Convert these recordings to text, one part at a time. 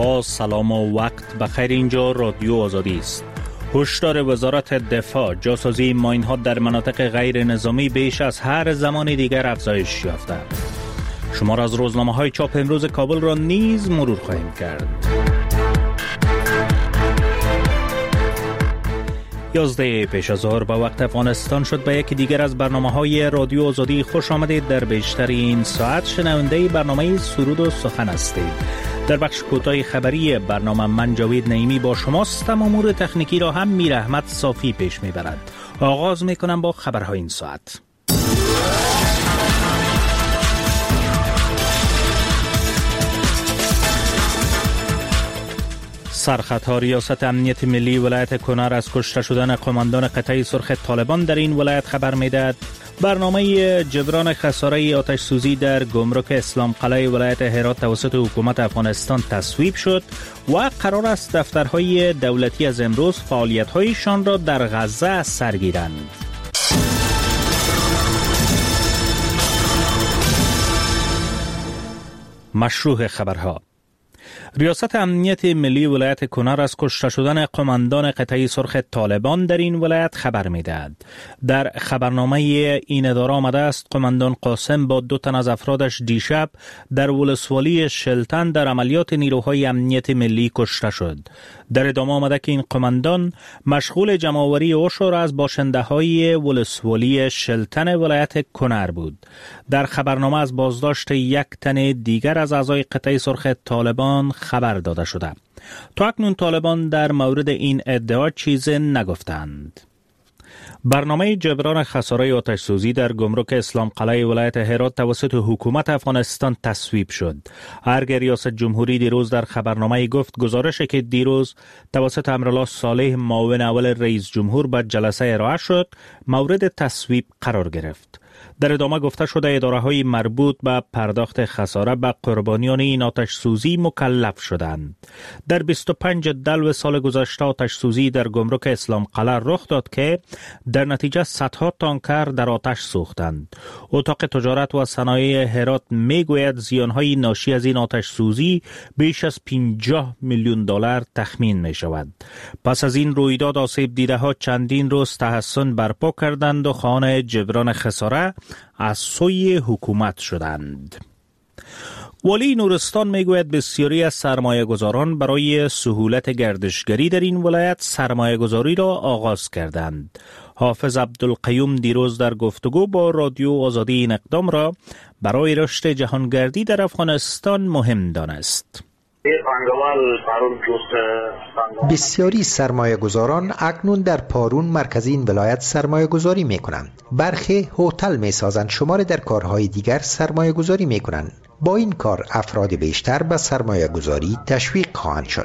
با سلام و وقت بخیر. اینجا رادیو آزادی است. هشدار وزارت دفاع: جاسازی ماین‌ها در مناطق غیر نظامی بیش از هر زمان دیگر افزایش یافته. شمار از روزنامه‌های چاپ امروز کابل را نیز مرور خواهیم کرد. 11 پیش از ظهر به وقت افغانستان شد. به یکی دیگر از برنامه‌های رادیو آزادی خوش آمدید. در بیشتر این ساعت شنونده برنامه سرود و سخن هستید. در بخش کوتاه خبری برنامه من جاوید نعیمی با شماستم. امور تکنیکی را هم میر احمد صافی پیش میبرد. آغاز میکنم با خبرهای این ساعت. سرخطها: ریاست امنیت ملی ولایت کنر از کشته شدن قماندان قطعه سرخ طالبان در این ولایت خبر میدهد. برنامه جبران خساره آتش سوزی در گمرک اسلام قلعه ولایت هرات توسط حکومت افغانستان تصویب شد و قرار است دفترهای دولتی از امروز فعالیت‌هایشان را در غزه سر گیرند. مشروع خبرها: ریاست امنیت ملی ولایت کنر از کشته شدن قماندان قطعه سرخ طالبان در این ولایت خبر می‌دهد. در خبرنامه این اداره آمده است قماندان قاسم با 2 تن از افرادش دیشب در ولسوالی شلتن در عملیات نیروهای امنیت ملی کشته شد. در ادامه آمده که این قماندان مشغول جمع‌آوری عشر از باشنده‌های ولسوالی شلتن ولایت کنر بود. در خبرنامه از بازداشت 1 تن دیگر از اعضای قطعه سرخ طالبان خبر داده شده. تا اکنون طالبان در مورد این ادعا چیزی نگفتند. برنامه جبران خساره آتش سوزی در گمرک اسلام قلعه ولایت هرات توسط حکومت افغانستان تصویب شد. ارگ ریاست جمهوری دیروز در خبرنامه گفت گزارشی که دیروز توسط امرالله صالح معاون اول رئیس جمهور به جلسه ارائه شد مورد تصویب قرار گرفت. در ادامه گفته شده اداره‌های مربوط به پرداخت خساره به قربانیان این آتش سوزی مکلف شدند. در 25 دلو سال گذشته آتش سوزی در گمرک اسلام قلعه رخ داد که در نتیجه صدها تانکر در آتش سوختند. اتاق تجارت و صنایع هرات میگوید زیانهای ناشی از این آتش سوزی بیش از 50 میلیون دلار تخمین می شود. پس از این رویداد آسیب دیده ها چندین روز تحسن برپا کردند و خواهان جبران خساره از سوی حکومت شدند. والی نورستان میگوید بسیاری از سرمایه گذاران برای سهولت گردشگری در این ولایت سرمایه گذاری را آغاز کردند. حافظ عبدالقیوم دیروز در گفتگو با رادیو آزادی این اقدام را برای رشد جهانگردی در افغانستان مهم دانست. بسیاری سرمایه گذاران اکنون در پارون مرکز این ولایت سرمایه گذاری می کنند. برخی هتل می سازند، شمار در کارهای دیگر سرمایه گذاری می کنند. با این کار افراد بیشتر به سرمایه گذاری تشویق خواهند شد.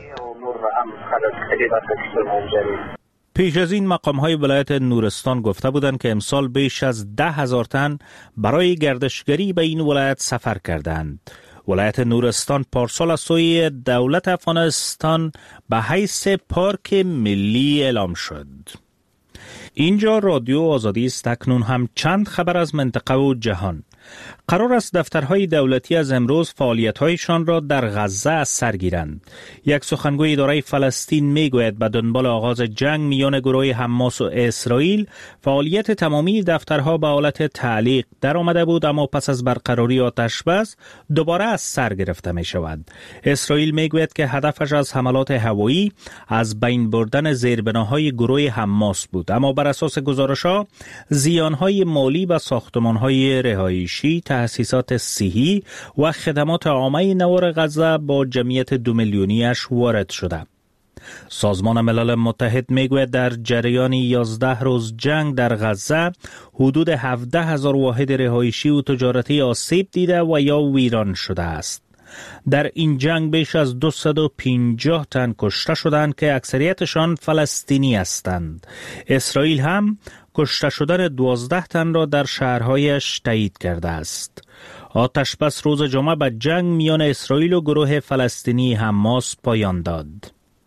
پیش از این مقام‌های ولایت نورستان گفته بودند که امسال بیش از 10,000 تن برای گردشگری به این ولایت سفر کردند. ولایت نورستان پارسال از سوی دولت افغانستان به حیث پارک ملی اعلام شد. اینجا رادیو آزادی است. اکنون هم چند خبر از منطقه و جهان. قرار است دفترهای دولتی از امروز فعالیت‌هایشان را در غزه سر گیرند. یک سخنگوی اداره فلسطین میگوید به دنبال آغاز جنگ میان گروه حماس و اسرائیل فعالیت تمامی دفترها به حالت تعلیق در آمده بود، اما پس از برقراری آتش بس دوباره از سر گرفته می شود. اسرائیل میگوید که هدفش از حملات هوایی از بین بردن زیربناهای گروه حماس بود، اما بر اساس گزارش‌ها زیانهای مالی به ساختمان‌های رهایشی، تأسیسات صحی و خدمات عامه نوار غزه با جمعیت 2 میلیونیش وارد شده. سازمان ملل متحد میگوید در جریان 11 روز جنگ در غزه حدود 17,000 واحد رهایشی و تجارتی آسیب دیده و یا ویران شده است. در این جنگ بیش از 250 تن کشته شدند که اکثریتشان فلسطینی هستند. اسرائیل هم کشته شدن 12 تن را در شهرهایش تایید کرده است. آتش بس روز جمعه به جنگ میان اسرائیل و گروه فلسطینی حماس پایان داد.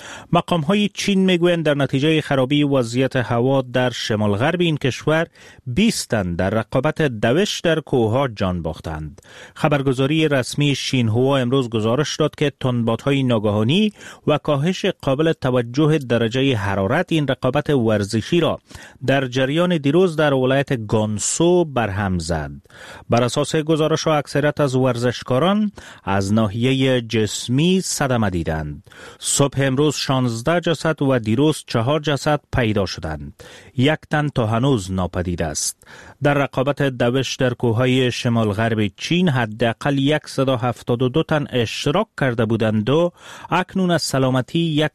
مقام‌های چین میگویند در نتیجه خرابی وضعیت هوا در شمال غرب این کشور 20 تن در رقابت دوش در کوه‌ها جان باختند. خبرگزاری رسمی شینهوا امروز گزارش داد که تندبادهای ناگهانی و کاهش قابل توجه درجه حرارت این رقابت ورزشی را در جریان دیروز در ولایت گانسو برهم زد. بر اساس گزارش اکثریت از ورزشکاران از ناحیه جسمی صدمه دیدند. صبح امروز 16 جسد و دیروز 4 جسد پیدا شدند. 1 تن تا هنوز ناپدید است. در رقابت دوش در کوههای شمال غرب چین حداقل 172 تن اشتراک کرده بودند و اکنون از سلامتی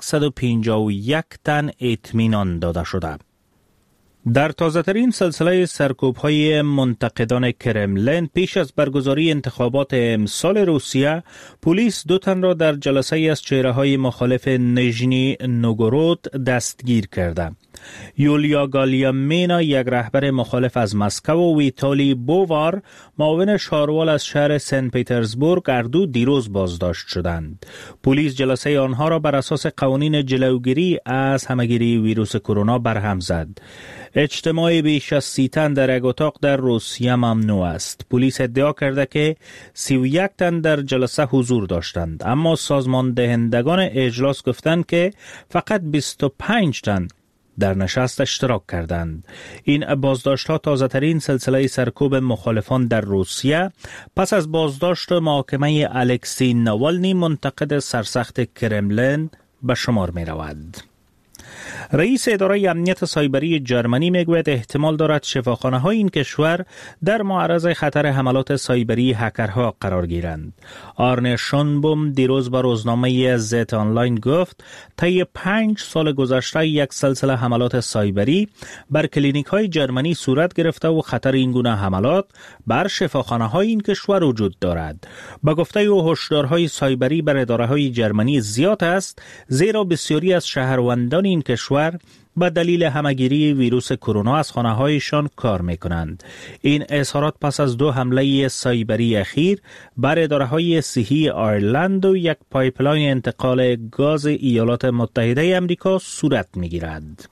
151 تن اطمینان داده شده. در تازه‌ترین سلسله سرکوب‌های منتقدان کرملین پیش از برگزاری انتخابات امسال روسیه، پلیس 2 تن را در جلسه از چهره‌های مخالف نژنی نوگورود دستگیر کرده. یولیا گالیامینا، یک رهبر مخالف از مسکو، و ویتالی بووار، معاون شاروال از شهر سن پیترزبورگ، اردو دیروز بازداشت شدند. پلیس جلسه آنها را بر اساس قوانین جلوگیری از همه‌گیری ویروس کرونا برهم زد. اجتماع بیش از 30 تن در یک اتاق در روسیه ممنوع است. پلیس ادعا کرده که 31 تن در جلسه حضور داشتند، اما سازمان دهندگان اجلاس گفتند که فقط 25 تن در نشست اشتراک کردند. این بازداشت‌ها تازه‌ترین سلسله سرکوب مخالفان در روسیه پس از بازداشت محاکمه الکسی ناوالنی، منتقد سرسخت کرملین، به شمار می‌رود. رئیس اداره امنیت سایبری جرمنی میگوید احتمال دارد شفاخانه‌های این کشور در معرض خطر حملات سایبری هکرها قرار گیرند. آرنه شونبوم دیروز به روزنامه زت آنلاین گفت طی 5 سال گذشته یک سلسله حملات سایبری بر کلینیک‌های جرمنی صورت گرفته و خطر این گونه حملات بر شفاخانه‌های این کشور وجود دارد. به گفته او هشدارهای سایبری بر اداره‌های جرمنی زیاد است، زیرا بسیاری از شهروندان این کشور به دلیل همه‌گیری ویروس کرونا از خانه‌هایشان کار می‌کنند. این اظهارات پس از 2 حمله سایبری اخیر بر اداره‌های صحی آیرلند و یک پایپلاین انتقال گاز ایالات متحده آمریکا صورت می‌گیرد.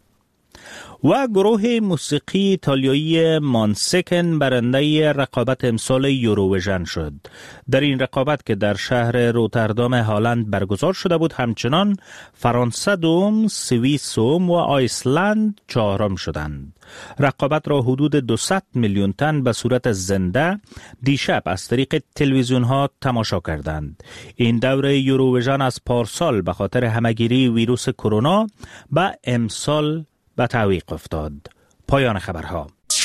و گروه موسیقی ایتالیایی مانسکن برنده رقابت امسال یوروویژن شد. در این رقابت که در شهر روتردام هلند برگزار شده بود، همچنان فرانسه دوم، سوئیس و آیسلند چهارم شدند. رقابت را حدود 200 میلیون تن به صورت زنده دیشب از طریق تلویزیون ها تماشا کردند. این دوره یوروویژن از پارسال به خاطر همه‌گیری ویروس کرونا به امسال به تعویق افتاد. پایان خبرها.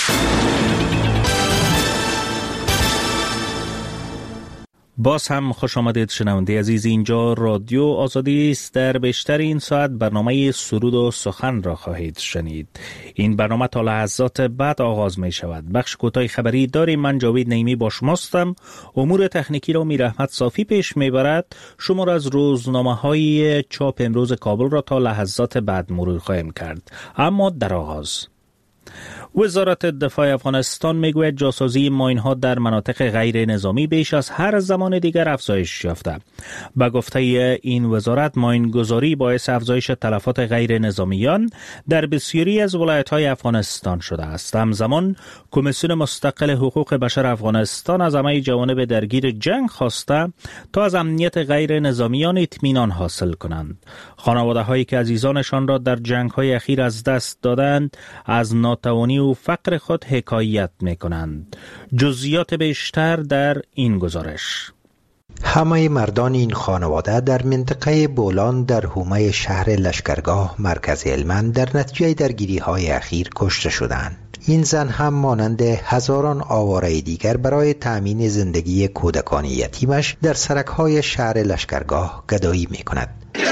باز هم خوش آمدید شنونده عزیز. اینجا رادیو آزادی است. در بیشتر این ساعت برنامه سرود و سخن را خواهید شنید. این برنامه تا لحظات بعد آغاز می شود. بخش کوتاه خبری داریم. من جاوید نعیمی با شماستم. امور تکنیکی را میر احمد صافی پیش می برد. شما را از روزنامه های چاپ امروز کابل را تا لحظات بعد مرور خواهیم کرد. اما در آغاز وزارت دفاع افغانستان میگوید جاسازی ماین‌ها در مناطق غیر نظامی بیش از هر زمان دیگر افزایش یافته. به گفته این وزارت، ماین‌گذاری باعث افزایش تلفات غیر نظامیان در بسیاری از ولایت‌های افغانستان شده است. همزمان کمیسیون مستقل حقوق بشر افغانستان از همه جوانب درگیر جنگ خواسته تا از امنیت غیر نظامیان اطمینان حاصل کنند. خانواده‌هایی که عزیزانشان را در جنگ‌های اخیر از دست دادند از ناتوانی و فقر خود حکایت می‌کنند. جزئیات بیشتر در این گزارش. همه مردان این خانواده در منطقه بولان در حومه شهر لشکرگاه مرکز هلمند در نتیجه درگیری‌های اخیر کشته شدند. این زن هم مانند هزاران آواره دیگر برای تأمین زندگی کودکان یتیمش در سرک‌های شهر لشکرگاه گدایی می‌کند.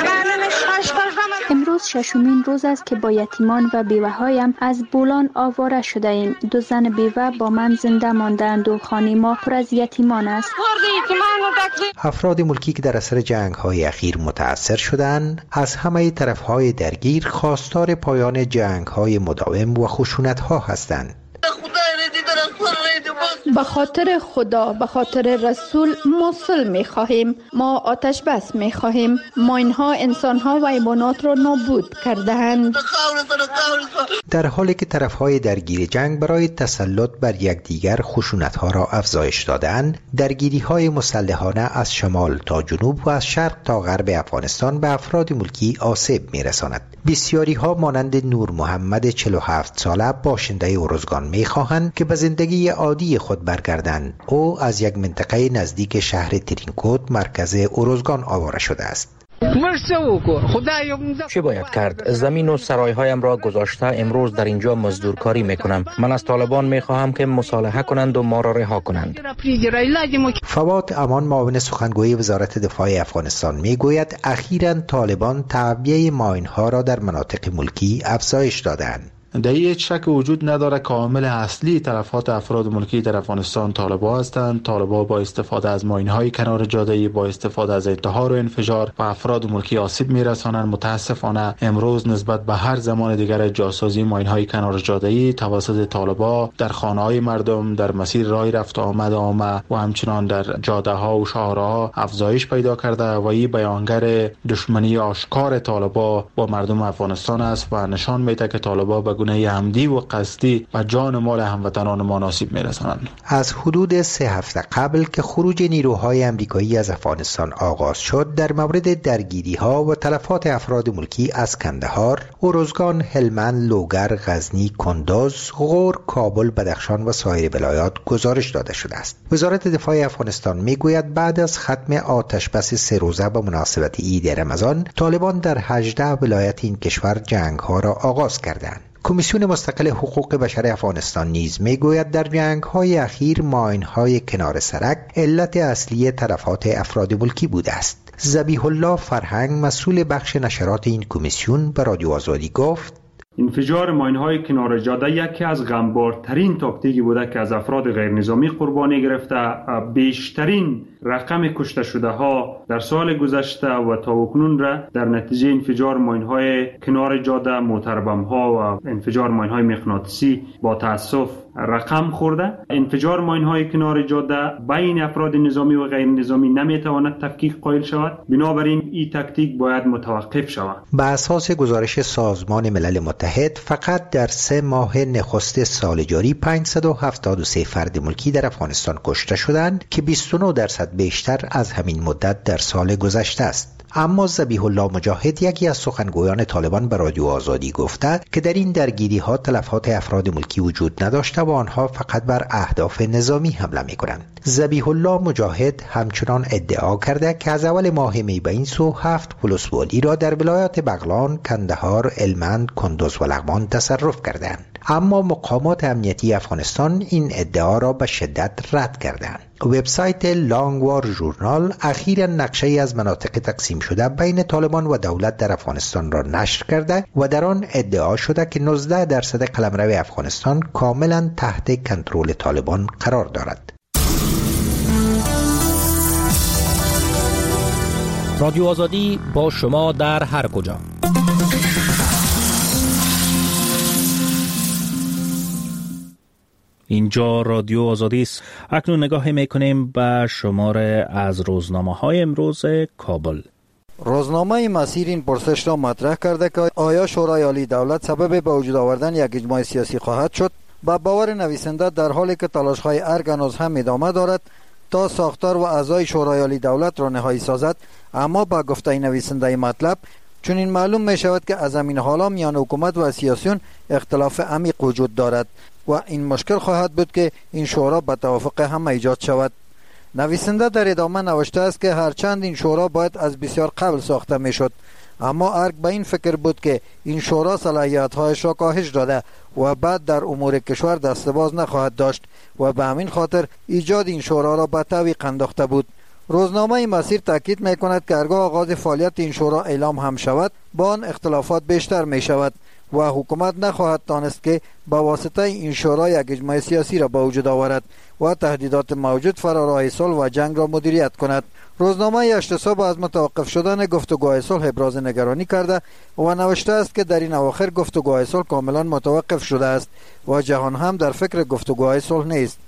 امروز 6مین روز است که با یتیمان و بیوه‌هایم از بولان آواره شده ایم. 2 زن بیوه با من زنده ماندند و خانه ما پر از یتیمان است. افراد ملکی که در اثر جنگ‌های اخیر متأثر شدند از همه طرف‌های درگیر خواستار پایان جنگ‌های مداوم و خشونت‌ها هستند. به خاطر خدا، به خاطر رسول ما صلح می‌خواهیم. ما آتش بس می‌خواهیم. ما اینها انسان‌ها و حیوانات را نابود کرده‌اند. در حالی که طرف‌های درگیر جنگ برای تسلط بر یکدیگر خشونت‌ها را افزایش دادند، درگیری‌های مسلحانه از شمال تا جنوب و از شرق تا غرب افغانستان به افراد ملکی آسیب می‌رساند. بسیاری‌ها مانند نور محمد 47 ساله باشنده ارزگان می‌خواهند که به زندگی عادی خود برگردند. او از یک منطقه نزدیک شهر ترینکوت مرکز ارزگان آواره شده است. چه باید کرد؟ زمین و سرایهایم را گذاشته امروز در اینجا مزدورکاری میکنم. من از طالبان میخواهم که مصالحه کنند و ما را رها کنند. فواد امان معاون سخنگوی وزارت دفاع افغانستان میگوید اخیراً طالبان تعبیه ماین‌ها را در مناطق ملکی افزایش دادند. در هیچ شک وجود نداره که عامل اصلی تلفات افراد ملکی در افغانستان طالبان هستند. طالبان با استفاده از ماین‌های کنار جاده، با استفاده از انتحار و انفجار و افراد ملکی آسیب میرسانند. متاسفانه امروز نسبت به هر زمان دیگر جاسازی ماین‌های کنار جاده توسط طالبان در خانه‌های مردم، در مسیر راه رفت آمد و همچنان در جاده‌ها و شهرها افزایش پیدا کرده و این بیانگر دشمنی آشکار طالبان با مردم افغانستان است و نشان میده که طالبان به گونه عمدی و قصدی و جان مال هموطنان ما آسیب میرسانند. از حدود 3 هفته قبل که خروج نیروهای امریکایی از افغانستان آغاز شد، در مورد درگیری‌ها و تلفات افراد ملکی از کندهار، ارزگان، هلمند، لوگر، غزنی، کندوز، غور، کابل، بدخشان و سایر ولایات گزارش داده شده است. وزارت دفاع افغانستان میگوید بعد از ختم آتش بس 3 روزه به مناسبت عید رمضان، طالبان در 18 ولایت این کشور جنگ‌ها را آغاز کردند. کمیسیون مستقل حقوق بشر افغانستان نیز میگوید در جنگ‌های اخیر ماین‌های کنار سرک علت اصلی تلفات افراد ملکی بوده است. ذبیح الله فرهنگ مسئول بخش نشرات این کمیسیون به رادیو آزادی گفت: انفجار ماین‌های کنار جاده یکی از غمبارترین تاکتیکی بوده که از افراد غیر نظامی قربانی گرفته. بیشترین رقم کشته شده ها در سال گذشته و تا اکنون را در نتیجه انفجار ماین‌های کنار جاده، موتربم ها و انفجار ماین‌های مغناطیسی با تأسف رقم خورده. انفجار ماین‌های کنار جاده بین افراد نظامی و غیر نظامی نمیتواند تفکیک قائل شود. بنابراین این تاکتیک باید متوقف شود. به اساس گزارش سازمان ملل متحد فقط در 3 ماه نخست سال جاری 573 فرد ملکی در افغانستان کشته شدند که 29% بیشتر از همین مدت در سال گذشته است. اما ذبیح الله مجاهد، یکی از سخنگویان طالبان، به رادیو آزادی گفته که در این درگیری ها تلفات افراد ملکی وجود نداشته و آنها فقط بر اهداف نظامی حمله می کنند. ذبیح الله مجاهد همچنان ادعا کرده که از اول ماه می به این سو 7 ولسوالی را در ولایات بغلان، کندهار، هلمند، کندوز و لغمان تصرف کردند. اما مقامات امنیتی افغانستان این ادعا را به شدت رد کردند. وبسایت لانگ وار ژورنال اخیراً نقشه‌ای از مناطق تقسیم شده بین طالبان و دولت در افغانستان را نشر کرده و در آن ادعا شده که 19% قلمرو افغانستان کاملاً تحت کنترل طالبان قرار دارد. رادیو آزادی با شما در هر کجا. اینجا رادیو آزادی است. اکنون نگاه میکنیم به شماره از روزنامه‌های امروز کابل. روزنامه مسیر این پرسش را مطرح کرده که آیا شورای عالی دولت سبب به وجود آوردن یک اجماع سیاسی خواهد شد؟ با باور نویسنده در حالی که تلاش‌های ارگ هنوز هم ادامه دارد تا ساختار و اعضای شورای عالی دولت را نهایی سازد، اما با گفته نویسنده مطلب چون این معلوم می شود که از همین حالا میان حکومت و سیاسیون اختلاف عمیق وجود دارد و این مشکل خواهد بود که این شورا به توافق هم ایجاد شود. نویسنده در ادامه نوشته است که هرچند این شورا باید از بسیار قبل ساخته می شد، اما ارگ به این فکر بود که این شورا صلاحیت‌هایش را کاهش داده و بعد در امور کشور دست باز نخواهد داشت و به همین خاطر ایجاد این شورا را به تعویق انداخته بود. روزنامه مسیر تاکید می کند که هرگاه آغاز فعالیت این شورا اعلام هم شود، با آن اختلافات بیشتر می شود و حکومت نخواهد دانست که با واسطه این شورا یک اجماع سیاسی را به وجود آورد و تهدیدات موجود فراراه صلح و جنگ را مدیریت کند. روزنامه اعتصاب از متوقف شدن گفتگوهای صلح ابراز نگرانی کرده و نوشته است که در این اواخر گفتگوهای صلح کاملا متوقف شده است و جهان هم در فکر گفتگوهای صلح نیست.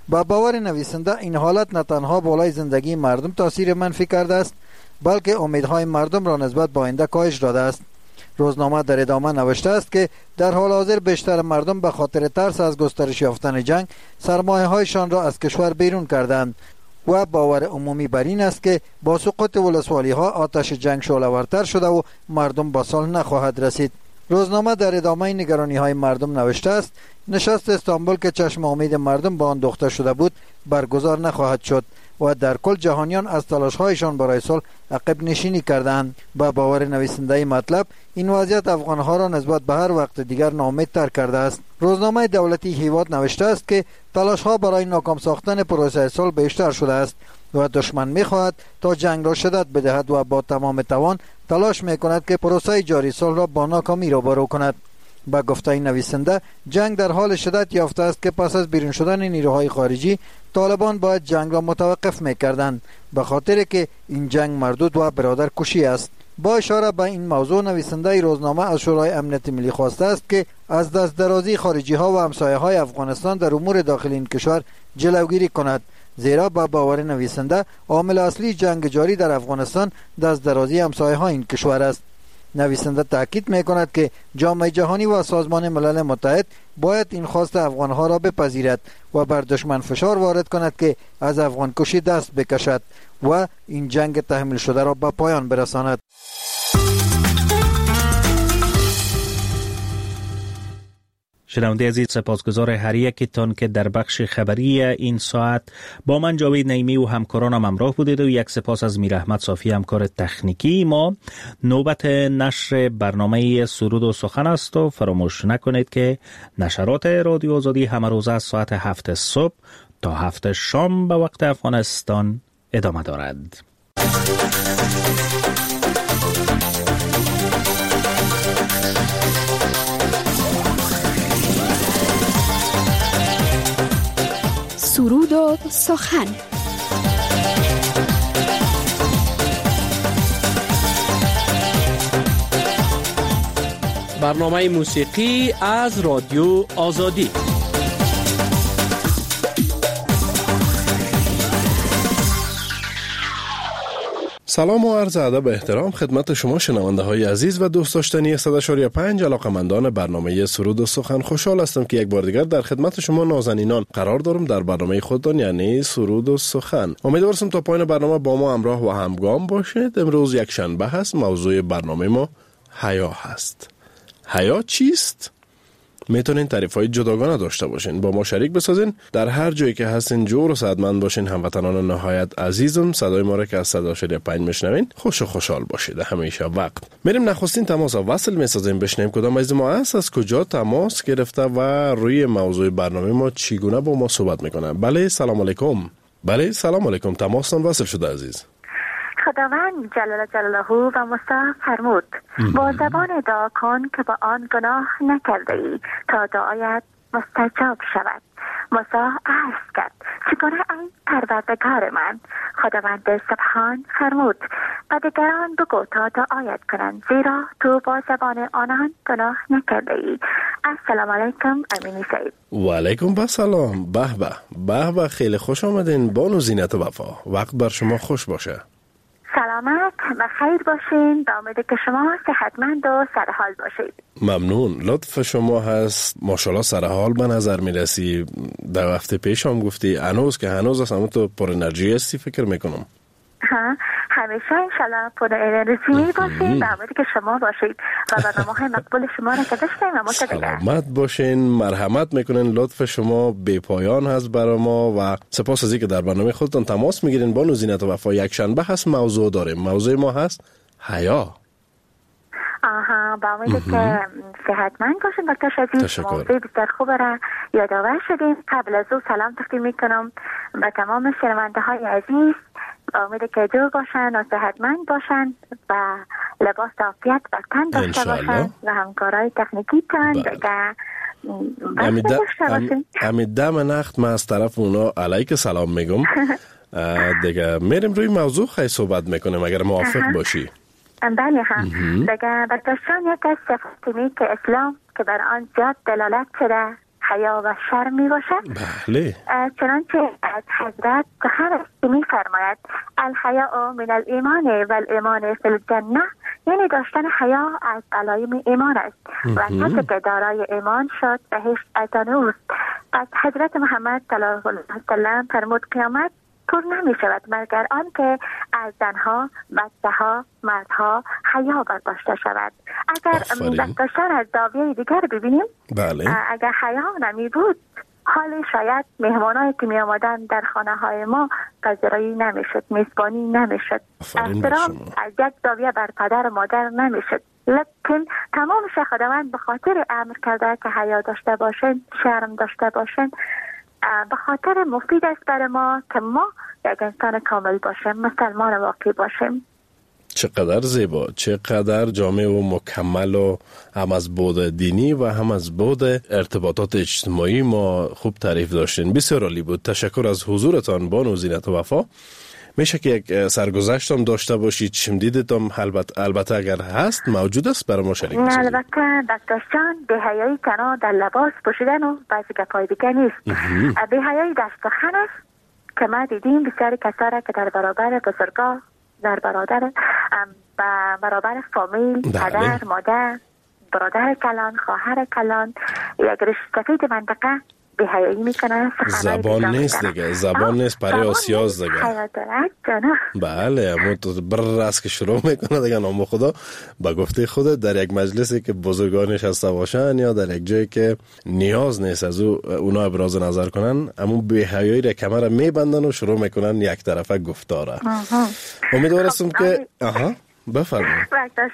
با باور نویسنده این حالت نه تنها بالای زندگی مردم تاثیر منفی کرده است، بلکه امیدهای مردم را نسبت به آینده کاهش داده است. روزنامه در ادامه نوشته است که در حال حاضر بیشتر مردم به خاطر ترس از گسترش یافتن جنگ سرمایه هایشان را از کشور بیرون کردند و باور عمومی بر این است که با سقوط ولسوالی ها آتش جنگ شعله‌ورتر شده و مردم با صلح نخواهد رسید. روزنامه در ادامه نگرانی های مردم نوشته است نشست استانبول که چشم امید مردم با آن دوخته شده بود برگزار نخواهد شد و در کل جهانیان از تلاش هایشان برای صلح عقب نشینی کردند. با باور نویسنده مطلب این وضعیت افغانها را نسبت به هر وقت دیگر ناامیدتر کرده است. روزنامه دولتی هیواد نوشته است که تلاش ها برای ناکام ساختن پروسه صلح بیشتر شده است و دشمن می‌خواهد تا جنگ را شدت بدهد و با تمام توان تلاش می‌کند که پروسه جاری صلح را با ناکامی روبرو کند. با گفته نویسنده جنگ در حال شدت یافته است که پس از بیرون شدن نیروهای خارجی طالبان باید جنگ را متوقف می‌کردند، به خاطر که این جنگ مردود و برادرکشی است. با اشاره به این موضوع نویسنده روزنامه از شورای امنیت ملی خواسته است که از دست درازی خارجی ها و همسایه های افغانستان در امور داخلی این کشور جلوگیری کند، زیرا با باور نویسنده عامل اصلی جنگ جاری در افغانستان دست درازی همسایه های این کشور است. نویسنده تاکید می‌کند که جامعه جهانی و سازمان ملل متحد باید این خواست افغان‌ها را بپذیرد و بر دشمن فشار وارد کند که از افغان کشی دست بکشد و این جنگ تحمیل شده را به پایان برساند. شنونده عزیز، سپاسگزار هر یکتان که در بخش خبری این ساعت با من جاوید نعیمی و همکارانم همراه بودید و یک سپاس از میر احمد صافی همکار تکنیکی ما. نوبت نشر برنامه سرود و سخن است و فراموش نکنید که نشرات رادیو آزادی همه روز از ساعت 7 صبح تا 7 شام به وقت افغانستان ادامه دارد. سرود و سخن. برنامه موسیقی از رادیو آزادی. سلام و عرض ادب و احترام خدمت شما شنونده های عزیز و دوست داشتنی 100.5 علاقه‌مندان برنامه سرود و سخن. خوشحال هستم که یک بار دیگر در خدمت شما نازنینان قرار دارم در برنامه خودتان یعنی سرود و سخن. امیدوارم تا پایان برنامه با ما همراه و همگام باشید. امروز یک شنبه هست. موضوع برنامه ما حیا هست. حیا چیست؟ میتونین تعریف‌های جداگانه داشته باشین، با ما شریک بسازین. در هر جایی که هستین جور و سعادتمند باشین. هموطنان نهایت عزیزم، صدای ما را که از 100.5 میشنوین خوش و خوشحال باشید همیشه وقت. میریم نخستین تماس وصل میسازیم، بشنویم کدام از ما است، از کجا تماس گرفته و روی موضوع برنامه ما چگونه با ما صحبت میکنه. بله سلام علیکم. بله سلام علیکم، تماستان وصل شده عزیز. خداوند جلال جلاله و مصطفی فرمود با زبان دعا کن که با آن گناه نکرده ای تا دعایت مستجاب شود. موسی عرض کرد چگونه ای پروردگار من؟ خداوند سبحان فرمود و دیگران بگو تا دعایت کنند زیرا تو با زبان آنان گناه نکرده ای. السلام علیکم امینی سعید. و علیکم بسلام. به به خیلی خوش آمدین بانو زینت وفا. وقت بر شما خوش باشه. سلامت و خیر باشین. با امید که شما صحتمند و سرحال باشید. ممنون. لطف شما هست. ماشاءالله سرحال به نظر میرسی. در هفته پیش هم گفتی هنوز که هنوز هست، اما تو پر انرژی هستی فکر میکنم. همیشه انشالله پر انرژی باشین. با امید که شما باشید و برنامه‌های مقبول شما را که داشتیم و سلامت باشین. مرحمت میکنین. لطف شما بی پایان هست برای ما و سپاس از اینکه در برنامه خودتون تماس میگیرین. بانو زینت وفا، یک شنبه هست موضوع داریم. موضوع ما هست حیا. با امید که صحتمند باشین. دکتر شدید موضوع بسیار خوب را یادآور شدیم. قبل از او سلام تقدیم میکنم به تمام شنونده های عزیز. امید که جور باشن و صحتمند باشن و لباس عافیت و تن داشته باشن و همکارای تکنیکی تان دیگه دم نخت من از طرف اونا علیک سلام میگم. دیگه میریم روی موضوع خیلی صحبت میکنیم اگر موافق باشی. بله دیگه برداشتان یک از صفاتی که اسلام که بر آن زیاد دلالت شده حیا و شرم می باشد. بله. چنانچه از حضرت سخن است که می فرماید الحیاء من الایمان و الایمان فی الجنه، یعنی داشتن حیا از علائم ایمان است و کسی که دارای ایمان شد بهشت از آن اوست. از حضرت محمد صلی الله علیه و سلم فرمود قیامت پر نمی شود مگر آن که از زنها، بچه‌ها، مردها حیا برداشته شود. اگر داشتن از زاویه دیگر ببینیم، بله. اگر حیا نمی بود حال شاید مهمانایی که می آمدن در خانه های ما پذیرایی نمی شد، میزبانی نمی شد، احترام از یک زاویه بر پدر و مادر نمی شد. لیکن تمام خداوند به خاطر امر کرده که حیا داشته باشین، شرم داشته باشین، به خاطر مفید است برای ما که ما یک انسان کامل باشیم، مسلمان واقعی باشیم. چقدر زیبا، چقدر جامع و مکمل و هم از بعد دینی و هم از بعد ارتباطات اجتماعی ما خوب تعریف داشتین. بسیار عالی بود. تشکر از حضورتان بانو زینت وفا. میشه که یک سرگذشت هم داشته باشید، شمدیدتان البته اگر هست موجود است برای ما شریک بسازید. البته دکتر جان، بی‌حیایی تنها در لباس پوشیدن و بعضی گپای دیگه نیست. بی‌حیایی در سخن است که ما دیدیم بسیاری کسا که در برابر بزرگا، در برابر فامیل، پدر، مادر، برادر کلان، خواهر کلان، یک ریش سفید منطقه بی‌حیایی میکنه. زبان نیست دیگه، زبان نیست، پره آسیاز دیگه. بله، اما تو بر است که شروع میکنه دیگه. نام خدا با گفته خود در یک مجلسی که بزرگان نشسته باشن یا در یک جایی که نیاز نیست از اونا ابراز نظر کنن، اما بی‌حیایی را کمر میبندن و شروع میکنن یک طرفه گفتاره. امیدوار هستم که بفرمایید.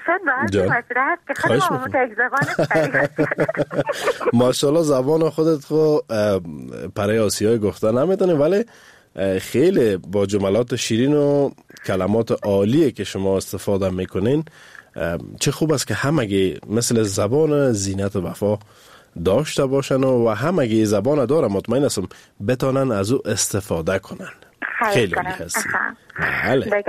ماشاءالله زبان خودت خو پره آسیای گفته نمیتونی، ولی خیلی با جملات شیرین و کلمات عالیه که شما استفاده میکنین. چه خوب است که همگی مثل زبان زینت وفا داشته باشن و همگی زبان داره، مطمئن هستم بتانن از او استفاده کنن. خیلی عالی هستی. بله.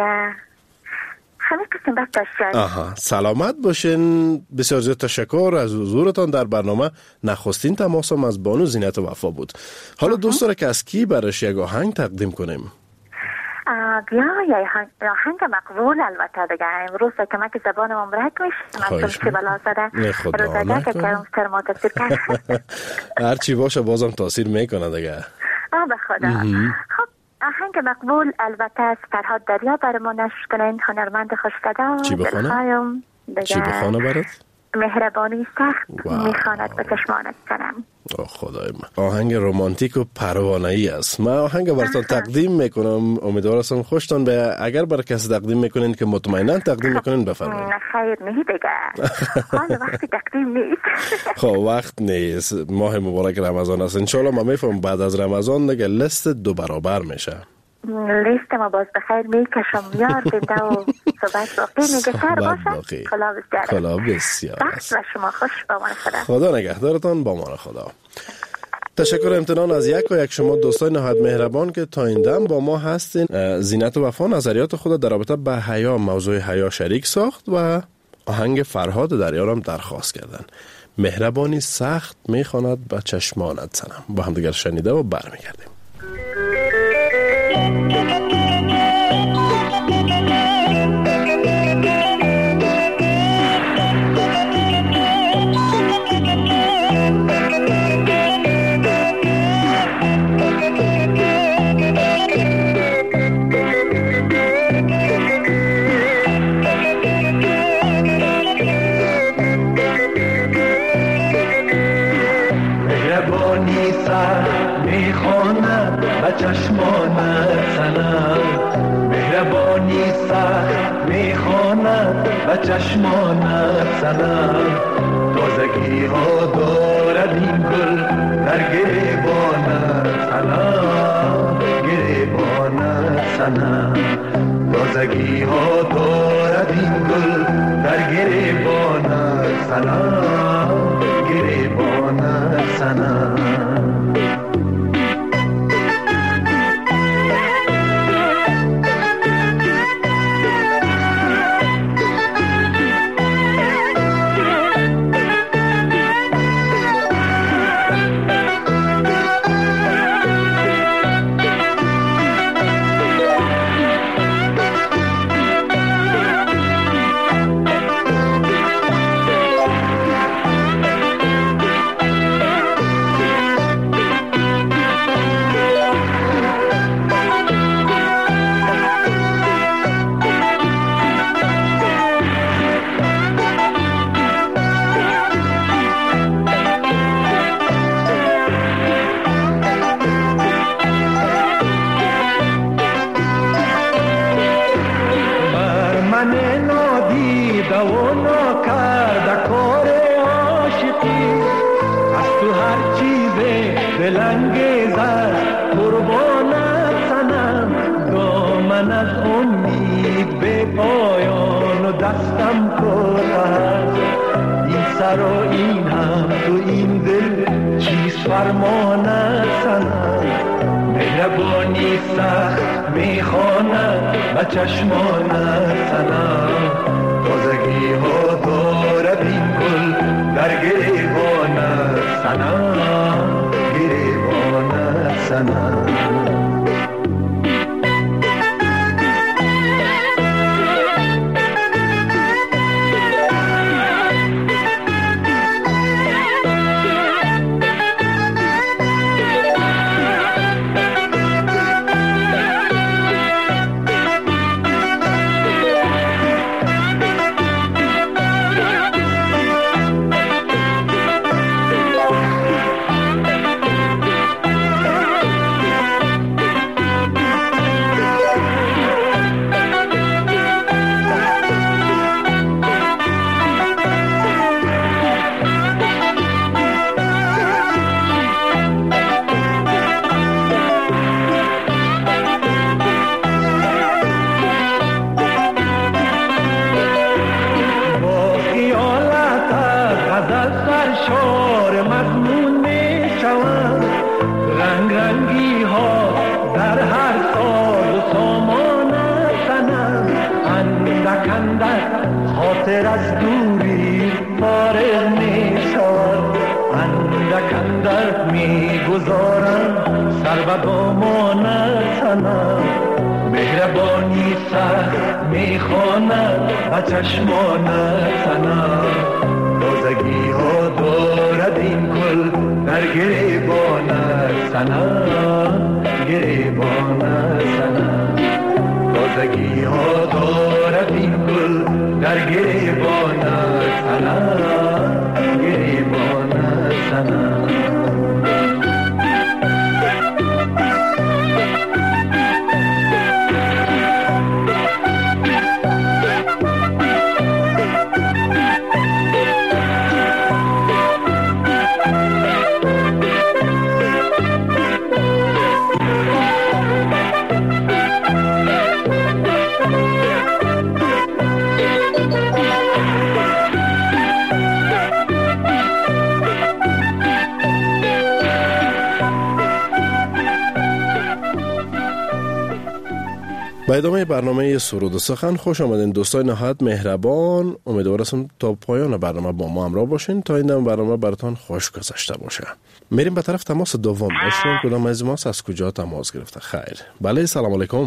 سلامت باشین. بسیار زیاد تشکر از حضورتان در برنامه. نخستین تماسم از بانو زینت وفا بود. حالا دوست داره که از کی برش یک آهنگ تقدیم کنیم؟ بیا یا آهنگ مقبول. البته دیگه امروز که من که زبانم امرک میشه، من چه بلا زده روزگه که کمتر ما تاثیر کرد. هرچی باشه بازم تاثیر میکنه دیگه. به خدا. خب آهنگ مقبول البته از فرهاد دریا برای نشر کنین، هنرمند خوش‌صدا. چی بخونه؟ چی بخونه برات؟ مهربانی سخت میخواند به چشمانت کنم. خدای من، آهنگ رومانتیک و پروانه‌ای است. من آهنگ براتون تقدیم میکنم، امیدوار هستم خوشتون به. اگر برای کسی تقدیم میکنین که مطمئنا تقدیم میکنین بفرمایید. نه خیر نه دیگه، حال وقتی تقدیم نیست. خب وقت نیست، ماه مبارک رمضان است. انشالله ما میفهم بعد از رمضان دیگه لیست 2 برابر میشه. لیست ما باز بخیر میکشم یار بنده و صحبت باقی میگه سر باشه. کلا بسیار است. و شما خوش با من خدا. خدا نگهدارتان، با من خدا. تشکر امتنان از یک و یک شما دوستای نهایت مهربان که تا این دم با ما هستین. زینت وفا نظریات خود در رابطه با حیا، موضوع حیا شریک ساخت و آهنگ فرهاد دریا هم درخواست کردن. مهربانی سخت میخواند به چشمانت صنم. با هم دیگر شنیده و برمیگردیم. چشمانت سنم، مهربانی سخت میخواند و چشمانت سنم. تازگی ها دارد این گل در گریبانت سنم، گریبانت سنم. تازگی ها دارد این گل در گریبانت سنم، گریبانت سنم. من نادیده و ناکرده کار عاشقی از تو هر چیز دلانگیز است قربانت سنم دامن از امید به پایان و دستم کوتاه این سر و این هم تو این دل چیز فرمانت سنم مهربانی سخت میخواند و چشمانت سنم تازگی ها دارد این گل در گریبانت سنم گریبانت سنم از دوری فارغ می شود اندک اندک می گذارم سر به دامانت سنم مهربانی سخت می خواند و چشمانت سنم تازگی ها دارد این گل در گریبانت سنم گریبانت سنم تازگی ها دارد این گل در گریبانت سنم گریبانت سنم با ادامه برنامه سرود و سخن خوش آمدین دوستای نهایت مهربان. امیدوارم تا پایان برنامه با ما همراه باشین تا این برنامه براتون خوش گذشته باشه. میریم به طرف تماس دوم. بشنویم کدام از ماست از کجا تماس گرفته. خیر. بله سلام علیکم.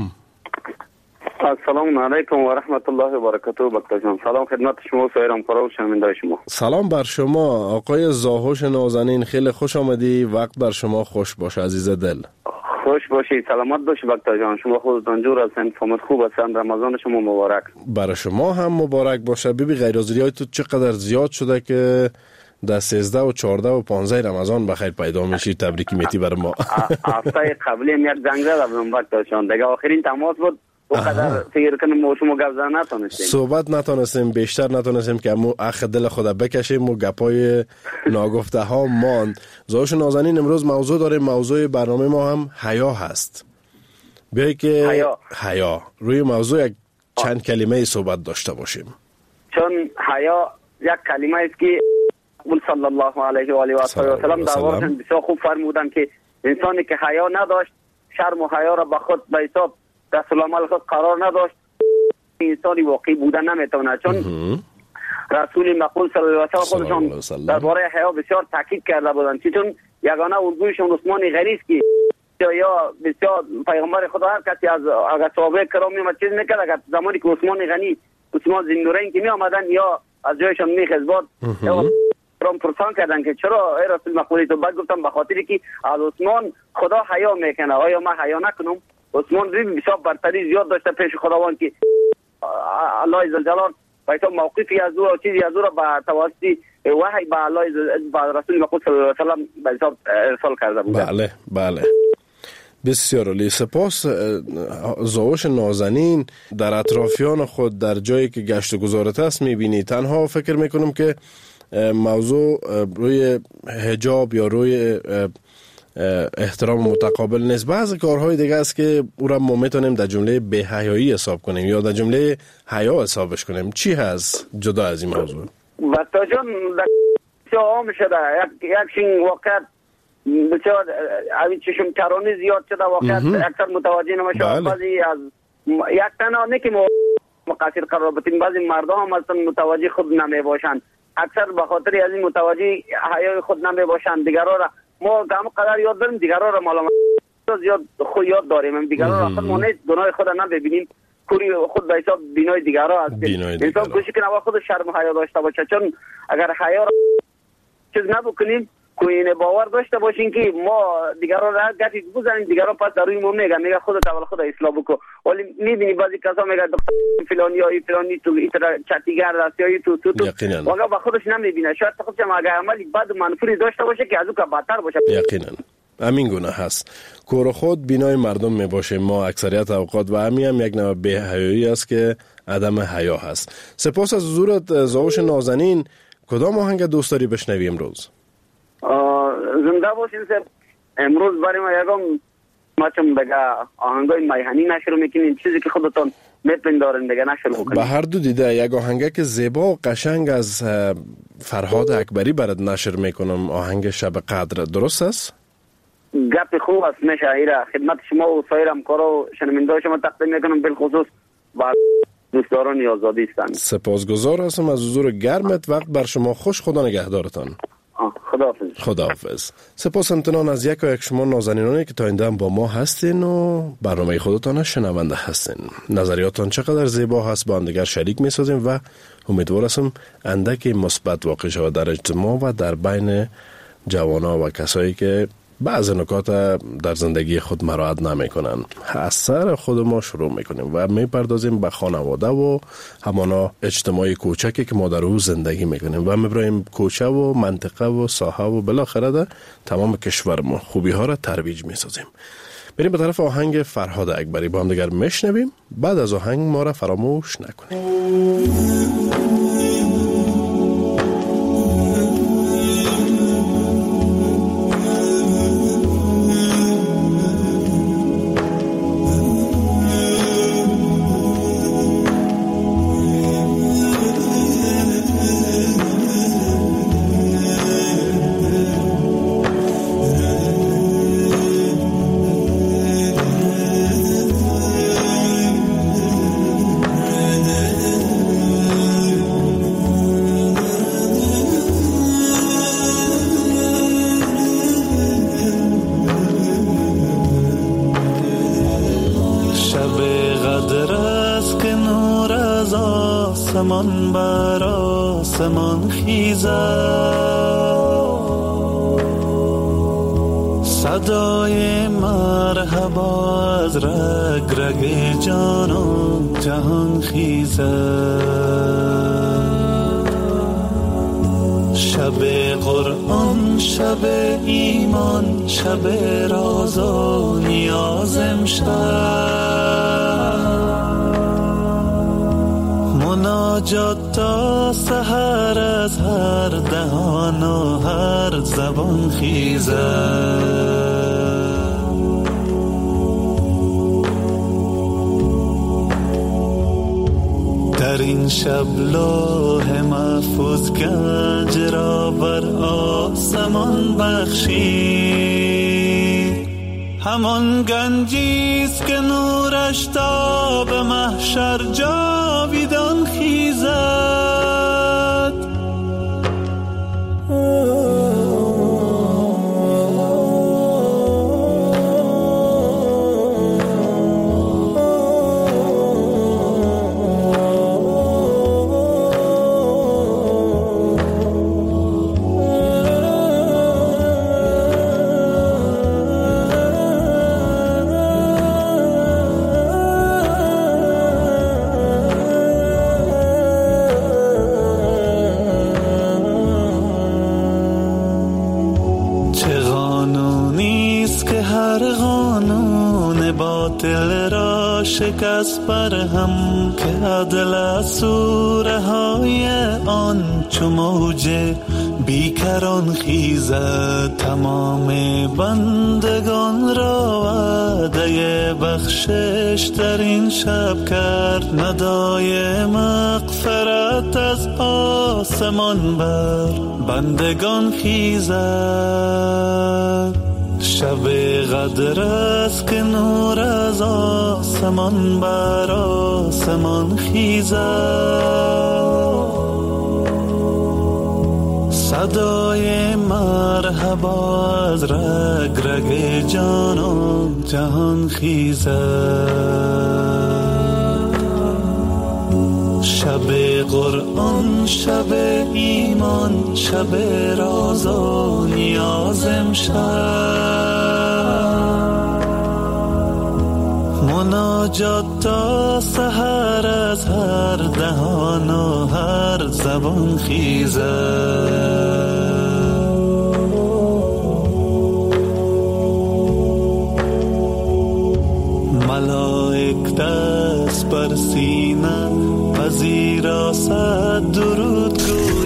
السلام علیکم و رحمت الله و برکاته. بکتا جان سلام خدمت شما و سایر همکارا و شنوندگان شما. سلام بر شما آقای زاهوش نازنین، خیلی خوش آمدی. وقت بر شما خوش باشه عزیز دل. خوش باشید، سلامت باشید بکتا جان. شما خودتان جور هستین، فهمت خوب هستین. رمضان شما مبارک. برای شما هم مبارک باشه. ببین غیرحاضری‌های تو چقدر زیاد شده که در 13 و 14 و 15 رمضان بخیر پیدا میشی. تبریک میتی بر ما. هفته قبلی هم یک زنگ زدم بکتا جان، دیگه آخرین تماس بود. وقدر فکر کنم ما شما گپ زدن نتونستیم، صحبت نتونستیم، بیشتر نتونستیم که مو اخ دل خدا بکشیم و گپای ناگفته ها ماند. زاهوش نازنین امروز موضوع داریم. موضوع برنامه ما هم حیا هست. بیایی که حیا روی موضوع یک چند کلمه صحبت داشته باشیم. چون حیا یک کلمه است که صلی الله علیه و آله و سلم دعواشون بسیار خوب فرمودن که انسانی که حیا نداشت، شرم و حیا را به خود به حساب دست العمل خود قرار نداشت، انسانی واقعی بودن نمیتونه. چون رسول مقبول صلی الله علیه و خودشان درباره حیا بسیار تاکید کرده بودند، چون یگانه الگویشون عثمان غنی است که یا بسیار پیغمبر خدا هر کسی از اگر صحابه کرام میومد چیز میکرد، اگر زمانی که عثمان غنی عثمان زندورین که می آمدن یا از جایشان میخزباد یا رام پرسان کردن که چرا ای رسول مقبول تو؟ بعد گفتم به خاطری که از عثمان خدا حیا میکنه، آیا من حیا نکنم؟ عثمان بسیار برتری زیاد داشته پیش خداوند که الله عزوجل باید موقفی از او و چیزی از او را به توسط وحی به الله به رسول مقبول صلی الله علیه و سلم به حساب ارسال کرده بود. بله. بسیار عالی. سپاس. زاوش نازنین در اطرافیان خود در جایی که گشت و گذارت است میبینی. تنها فکر میکنم که موضوع روی حجاب یا روی احترام متقابل نیست. بعضی کارهای دیگه است که او را ما میتونیم در جمله بی‌حیایی حساب کنیم یا در جمله حیا حسابش کنیم. چی هست جدا از این موضوع؟ وقتا جان عام شده یک شین واقعیت بسیار اوی چشم چرانی زیاد شده واقعیت اکثر متوجه نمیشه. بعضی از یک تنها نه که مقصر قرار بتیم، بعضی مردم هم اصلا متوجه خود نمی باشند. اکثر به خاطر از این متوجه حیای خود نمی باشند. دیگران را ما هم قدر یاد داریم، دیگران را مالام زیاد خود یاد داریم. دیگران را اصلا ما نیست گناه خود نبینیم، کوری خود به حساب بینای دیگران است. انسان کوشش کنه خود شرم و حیا داشته باشه، چون اگر حیا را چیز نبکنیم کوین باور داشته باشین که ما دیگران را گفتی بزنیم، دیگران پس در روی ما میگه خودت اول خود اصلاح بکن. ولی میبینی بعضی کسا میگه دکتر فلانی یا فلانی تو ایتر چتیگر است یا تو واقعا با خودش نمیبینه. شاید خودش هم اگر عملی بد منفوری داشته باشه که از اون که بدتر باشه. یقینا همین گونه هست. کور خود بینای مردم میباشه. ما اکثریت اوقات و هم یک نوع بی‌حیایی است که عدم حیا هست. سپاس از حضورت زاوش نازنین. کدام آهنگ دوست داری بشنوی امروز؟ زنده باشین سر. امروز برای ما یکم ماچم بگه آهنگای میهنی نشر میکنین، چیزی که خودتون میپندارین بگه نشر بکنین. به هر دو دیده یک آهنگ که زیبا و قشنگ از فرهاد اکبری برات نشر میکنم، آهنگ شب قدر. درست است؟ گپ خوب است. میشه ایره خدمت شما و سایر همکارا و شنونده شما تقدیم میکنم، بالخصوص با دوستداران آزادی هستند. سپاسگزار هستم از حضور گرمت. وقت بر شما خوش. خدا نگهدارتان. خداحافظ. سپاس امتنان از یک شما نازنینانی که تا این دم با ما هستین و برنامه خودتان شنونده هستین. نظریاتان چقدر زیبا هست با هم دیگر شریک می‌سازیم و امیدوار هستم اندکی مثبت واقع شود در اجتماع و در بین جوانان و کسایی که بعض نکات در زندگی خود مراعات نمیکنن. از سر خود ما شروع میکنیم و میپردازیم به خانواده و همانا اجتماعی کوچکی که ما در او زندگی میکنیم و میبریم کوچه و منطقه و ساحه و بالاخره در تمام کشور ما خوبی ها را ترویج میسازیم. بریم به طرف آهنگ فرهاد اکبری با هم دیگر میشنویم. بعد از آهنگ ما را فراموش نکنیم. آسمان بر آسمان خیزد، صدای مرحبا از رگ رگ جانان جهان خیزد. شب قرآن، شب ایمان، شب راز و نیاز امشب، مناجات تا سحر از هر دهان و هر زبان خیزد. در این شب لوح محفوظ گنج را بر آسمان بخشید، همان گنجیست که نورش تا به محشر جاویدان خیزد. باطل را شکست بر هم که عدل از سوره های آن چو موج بیکران خیزد. تمام بندگان را وعده بخشش در این شب کرد. ندای مغفرت از آسمان بر بندگان خیزد. شب قدر است که نور از آسمان بر آسمان خیزد. صدای مرحبا از رگ رگ جانان جهان خیزد. شب قرآن، شب ایمان، شب راز و نیاز امشب. مناجات تا سحر از هر دهان و هر زبان خیزد. ملائک دست بر سینه پذیرا صد درود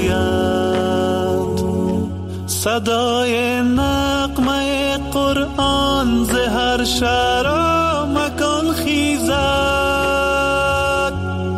گوید. صدای نغمه قرآن ز هر شهر و مکان خیزد.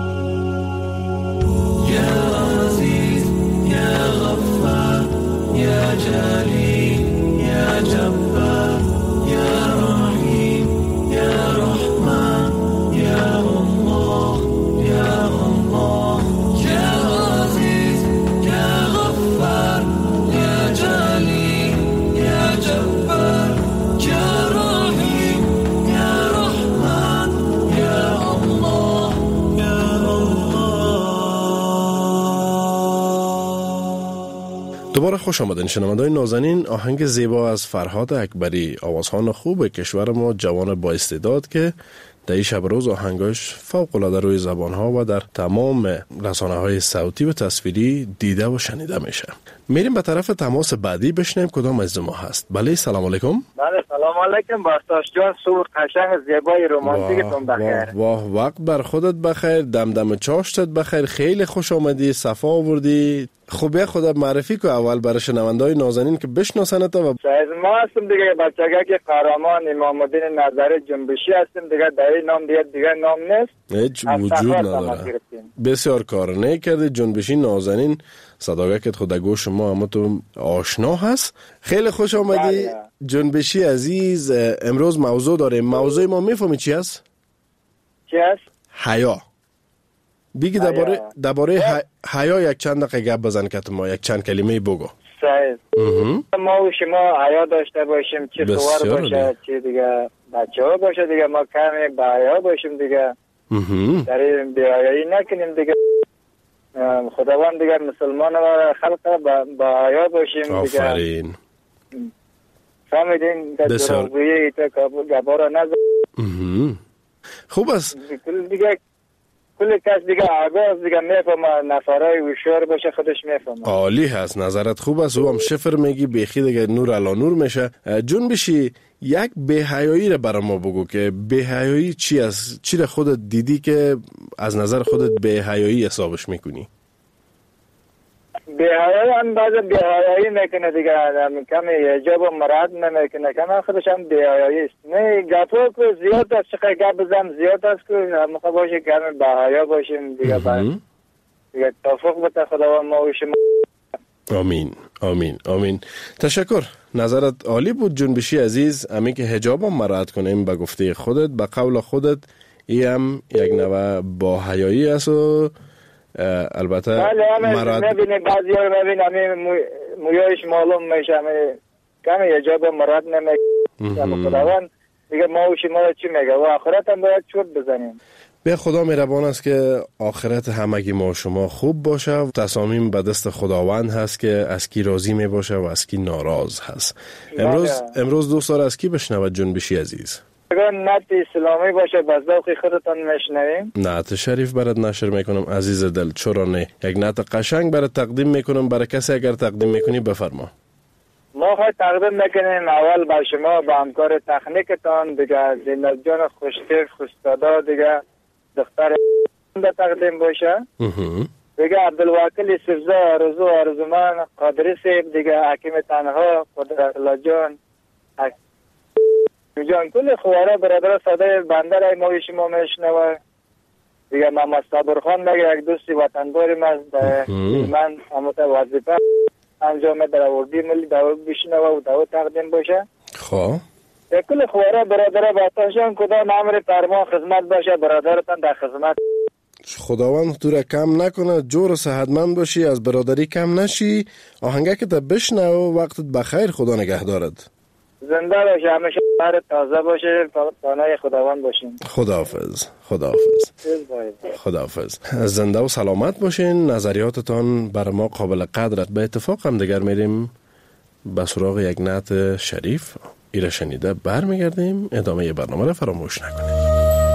یا عزیز یا غفار یا جلیل یا جبار یا رحیم یا رحمان یا الله یا الله. یا عزیز یا غفار یا جلیل یا جبار یا رحیم یا رحمان یا الله یا الله. دوباره خوش آمدین شنوندگان نازنین. آهنگ زیبا از فرهاد اکبری، آوازخوان خوب کشور ما، جوان با استعداد که در این شب روز آهنگاش فوق العاده روی زبانها و در تمام رسانه‌های صوتی و تصویری دیده و شنیده میشه. میریم به طرف تماس بعدی بشنیم کدام از ما هست. بله سلام علیکم. بله سلام علیکم باشتاش جان. صبح قشنگ زیبای رمانتیکتون بخیر. واه وقت بر خودت بخیر، دمدم چاشتت بخیر. خیلی خوش آمدی، صفا آوردی. خوبه خودت معرفی کو اول برای شنونده‌های نازنین که بشناسنت. و ما هستم دیگه بچگی که قهرمان امام الدین نظری جنبشی هستیم دیگه. در این نام دیگه نام نیست، هیچ وجود نداره. بسیار کار نکردی. جنبشی نازنین صداقت خود گوش ما اما تو آشنا هست. خیلی خوش آمدی. بله. جنبشی عزیز، امروز موضوع داریم. موضوع ما میفهمی چی است؟ چی است؟ حیا. بگی درباره حیا یک چند دقیقه گپ بزن که ما یک چند کلمه بگو. صحیح. ما و شما حیا داشته باشیم، چه سوار باشه چه دیگه بچه ها باشه دیگه. ما کمی با حیا باشیم دیگه. در این بی‌حیایی نکنیم دیگه. خداوند دیگه مسلمان و خلق با حیا باشیم دیگه. آفرین. فهمیدین که دروغگویی تا گبارا نزد. خوب است دیگه. کل کس دیگه آگاه دیگه میفهمه، نفرای هوشیار باشه خودش میفهمه. عالی هست، نظرت خوب است. او هم شفر میگی بیخی دیگه نور علا نور میشه. جنبشی یک بی‌حیایی رو برای ما بگو که بی‌حیایی چی است؟ چی رو خودت دیدی که از نظر خودت بی‌حیایی حسابش میکنی؟ بی‌حیایی هم بعضی بی‌حیایی میکنه دیگه. کمی حجاب و مراد نمیکنه، کمی خودش هم بی‌حیایی است. نه گپو که زیاد است، چقدر گپ بزنم زیاد است که هم باشه کمی با حیا باشیم دیگه. دیگه توفیق بده خداوند ما و شما. آمین آمین آمین. تشکر، نظرت عالی بود جنبشی عزیز. امی که حجاب هم مراعات کنیم به گفته خودت، به قول خودت، این هم یک نوع با حیایی است و البته مراد نبینه. بعضی ها نبینه مویایش معلوم میشه، کمی حجاب مراد نمیکنه. خداوند دیگه ما و شما چی میگه و آخرت هم باید چوت بزنیم. به خدا مهربان است که آخرت همگی ما و شما خوب باشه و تصامیم به دست خداوند هست که از کی راضی می باشه و از کی ناراض هست. امروز دوست داره از کی بشنود جنبشی عزیز؟ اگر نعت اسلامی باشه بس ذوق خودتان میشنویم. نعت شریف برات نشر میکنم عزیز دل، چرا نه؟ یک نعت قشنگ برات تقدیم میکنم. برای کسی اگر تقدیم میکنی بفرما. ما خواهی تقدیم میکنیم اول با شما با همکار تکنیکتان دیگه زینت جان خوشتیف خوشتادا دیگه دختر تقدیم باشه دیگه عبدالواکل سفزه آرزومن قادری سیب دیگه حکیم تنها قدرت الله جان جان کل خواره برادر ساده بنده رای ما شما میشنوه دیگه محمد صابر خان دیگه یک دوستی وطنداریم از من هموت وظیفه انجام در آوردی ملی دعوت بشنوه و دعوت تقدیم باشه خواه کل خواره برادر باتانشان کدام امر فرما خدمت باشه برادرتان در خدمت خداوند تو را کم نکنه جور و صحتمند باشی از برادری کم نشی آهنگه که تا بشنو وقتت بخیر خدا نگه دارد زنده باشه همیشه بر تازه باشه پانای خداوند باشین خداحافظ زنده و سلامت باشین نظریاتتان بر ما قابل قدرت به اتفاق هم دیگر میریم به سراغ یک نعت شریف ایره شنیده برمیگردیم ادامه برنامه را فراموش نکنید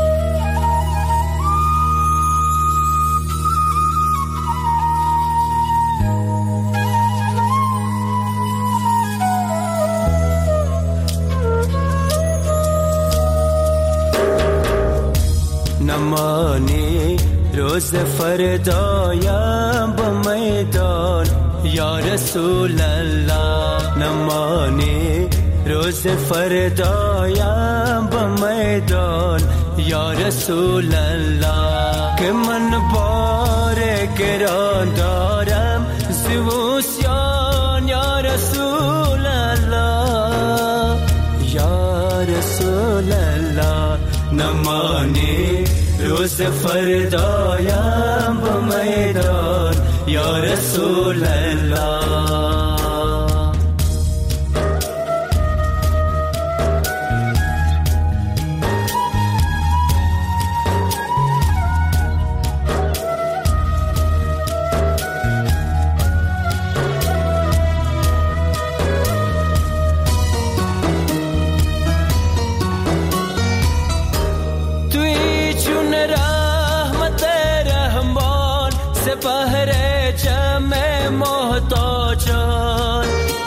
نمانی روز فردایم با میدان یا رسول الله نمانی روز فردایم با میدان یا رسول الله که من بار گران دارم زوسیان یا رسول الله یا رسول الله نمانی روز فردایم با میدان یا رسول الله بهر جمع محتاجان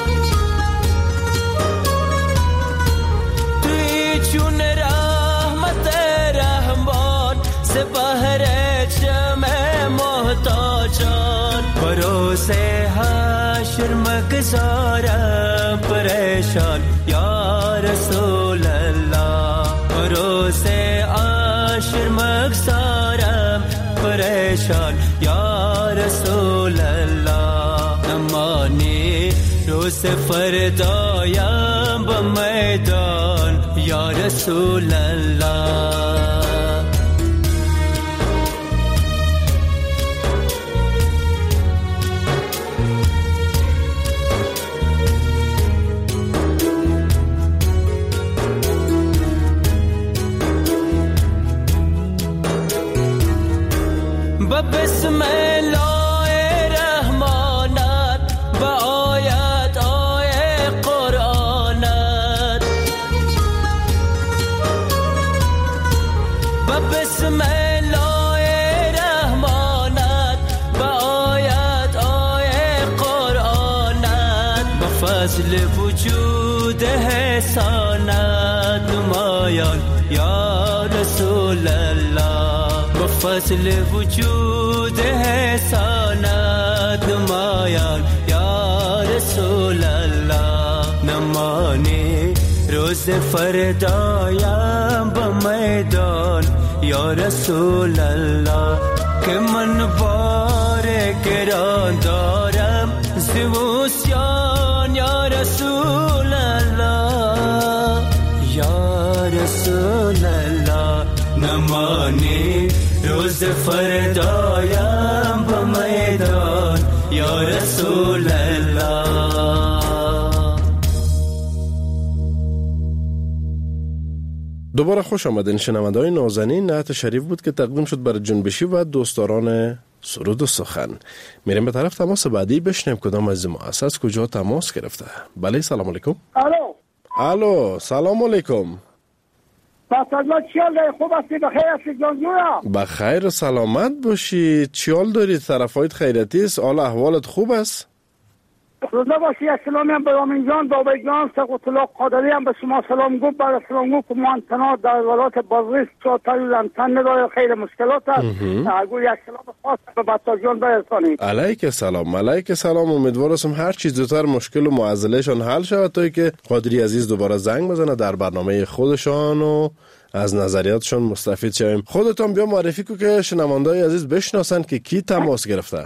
توی چون رحمت رحمان سپهر جمع محتاجان بروز حشر مگذارم پریشان یا رسول الله بروز حشر مگذارم پریشان یا رسول الله نمانی روز فردایم با میدان یا رسول الله بسم الله رحمانت با آیت قرآنت بسم الله رحمانت با آیت قرآنت بفضل وجود حسانت نمایان یا رسول الله فصل وجود حسانت نمایان یا رسول الله نمانی روز فردایم با میدان یا رسول الله که من بار گران دارم زوسیان یا رسول الله یا رسول الله نمانی روز فردایم با میدان یا رسول الله دوباره خوش آمدین شنونده‌های نازنین نعت شریف بود که تقدیم شد برای جنبشی و دوستداران سرود و سخن میریم به طرف تماس بعدی بشنیم کدام از ما از کجا تماس گرفته بله سلام علیکم الو سلام علیکم بسازلا چیال داری خوب هستی بخیر هستی جانجورا بخیر و سلامت باشی چیال داری طرفایت خیرتی است حال احوالت خوب است روزه باشی. سلامی هم به رامین جان داوی جان سقط الله قادری هم به شما سلام گفت. بعد سلام گفت که مانتنا در ولایت بازرس چوتای تن نداره، خیلی مشکلات است. اگه یک سلام خاص به بطا جان برسانید. علیک سلام. علیک سلام. امیدوارم هر چیز زودتر مشکل و معضلهشان حل شود تا که قادری عزیز دوباره زنگ بزنه در برنامه خودشان و از نظریاتشان مستفید شویم. خودتان بیا معرفی کو که شنونده‌های عزیز بشناسن که کی تماس گرفته.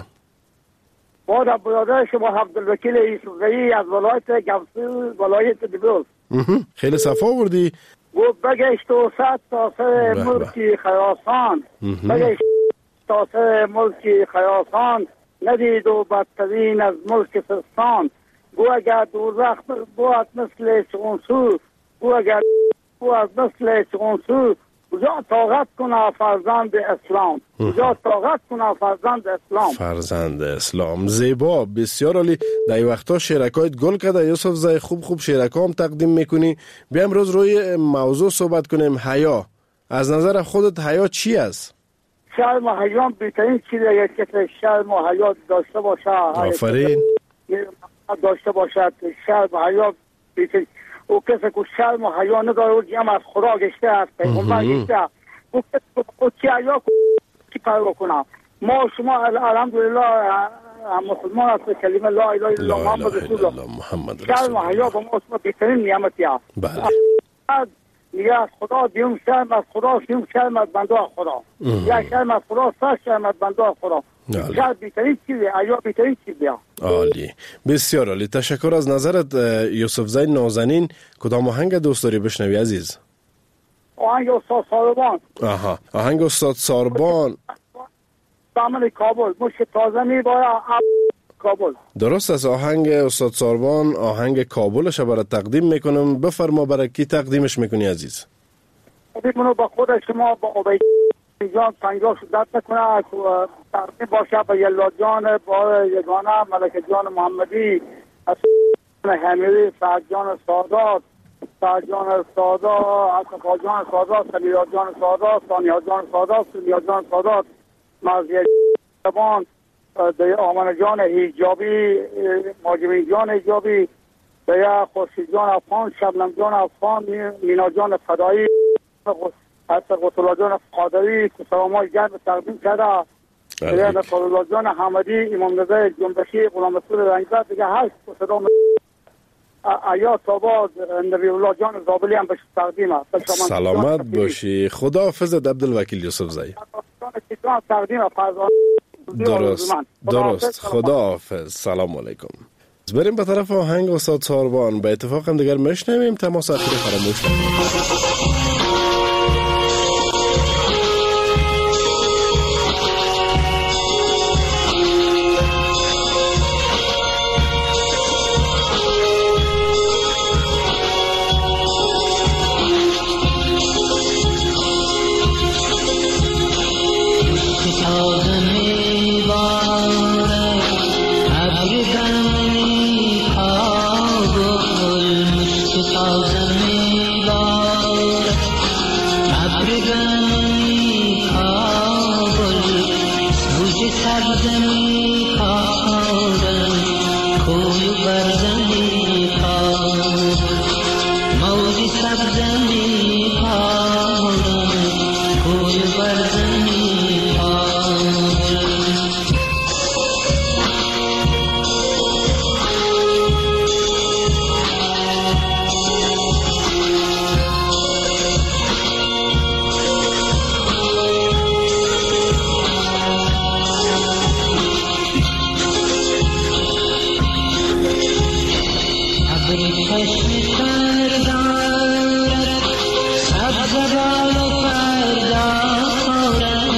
با برادر شما عبدالوکیل یوسفزئی از ولایت گوسو ولایت دبوس. خیلی صفا آوردی. گفت بگشت و صد تا سر ملکی خراسان، بگشت تا سر ملکی خراسان، ندید و بدترین از ملک سستان. گو اگر دوزخ بود مثل چونسو، گو اگر بود مثل چونسو، کجا طاقت کنه فرزند اسلام، کجا طاقت کنه فرزند اسلام. فرزند اسلام زیبا، بسیار عالی. در این وقتا شیرکایت گل کرده یوسفزئی، خوب شیرکا هم تقدیم میکنی. بیا امروز روی موضوع صحبت کنیم، حیا. از نظر خودت حیا چی است؟ شرم و حیا بهترین چیزه که شرم و حیا داشته باشه. آفرین. داشته باشد شرم و حیا بهترین. او کسی که شرم و حیا نداره او جمع از خدا گشته است، پیغمبر گشته است. او کسی که چی حیا چی کار بکنم. ما شما الحمدلله مسلمان هست، کلمه لا اله الا الله محمد رسول الله. شرم و حیا با ما بهترین نعمتی است. بله. میگه از خدا دیوم شرم از خدا، دیوم شرم از بنده خدا. یا شرم از خدا، سر شرم از بنده خدا. شرم بیترین چیزه، حیا بیترین چیزه. عالی، بسیار عالی. تشکر از نظرت یوسفزئی نازنین. کدام آهنگ دوست داری بشنوی عزیز؟ آهنگ استاد ساربان. آهنگ استاد ساربان. دامن کابل، مشک تازه میباره کابل. درست است. آهنگ استاد ساربان آهنگ کابلش برای تقدیم میکنم. بفرما برای کی تقدیمش میکنی عزیز؟ منو با خود شما با عبید جان پنجاه شدت نکنه، تقدیم باشه به یلا جان، با یگانه ملک جان محمدی، حمیری، سعد جان سادات، سعد جان سادات، عطفا جان سادات، سلیلا جان سادات، ثانیه جان سادات، سلیلا جان سادات، مرزیه جان، آمن جان حجابی، ماجمین جان حجابی، دیا خورشید جان افغان، شبنم جان افغان، مینا جان فدایی، حتی قطلا جان قادری که سلامای گرم تقدیم کرده، دیا قطلا جان حمدی، امام رضا جنبشی، غلام رسول رنگزد، دیگه هشت صدا آیات آباد، نبی الله جان زابلی هم بهش تقدیم است. سلامت باشی. خدا حافظت عبدالوکیل یوسفزئی. درست. خدا حافظ. سلام علیکم. بریم به طرف آهنگ استاد ساربان. به اتفاق هم دیگر میشنویم. تماس اخیر فراموش نکنید. سبز بال و فردا